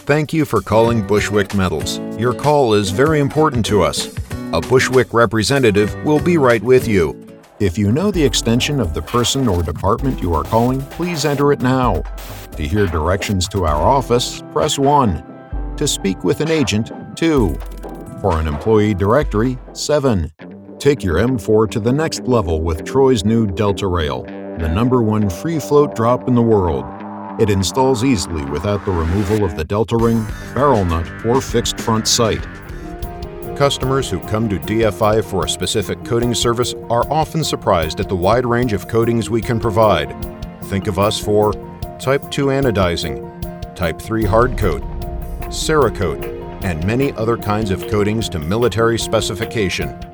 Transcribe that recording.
Thank you for calling Bushwick Metals. Your call is very important to us. A Bushwick representative will be right with you. If you know the extension of the person or department you are calling, please enter it now. To hear directions to our office, press 1. To speak with an agent, 2. For an employee directory, 7. Take your M4 to the next level with Troy's new Delta Rail, the #1 free float drop in the world. It installs easily without the removal of the Delta ring, barrel nut, or fixed front sight. Customers who come to DFI for a specific coating service are often surprised at the wide range of coatings we can provide. Think of us for Type 2 anodizing, Type 3 hard coat, Cerakote, and many other kinds of coatings to military specification.